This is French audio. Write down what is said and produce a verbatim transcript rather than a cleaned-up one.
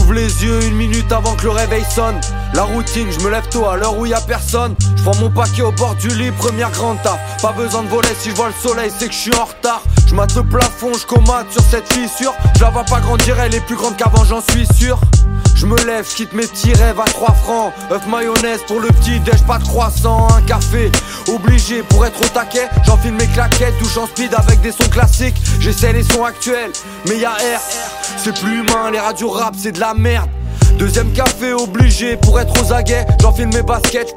J'ouvre les yeux une minute avant que le réveil sonne. La routine, je me lève tôt à l'heure où y a personne. Je prends mon paquet au bord du lit, première grande taf. Pas besoin de voler, si je vois le soleil c'est que je suis en retard. Je mate le plafond, je comate sur cette fissure. Je la vois pas grandir, elle est plus grande qu'avant, j'en suis sûr. Je me lève, je quitte mes petits rêves à trois francs. Œuf mayonnaise pour le petit déj, pas de croissant. Un café, obligé pour être au taquet. J'enfile mes claquettes, douche en speed avec des sons classiques. J'essaie les sons actuels, mais y'a R. C'est plus humain, les radios rap c'est de la merde. Deuxième café obligé pour être aux aguets. J'enfile mes baskets.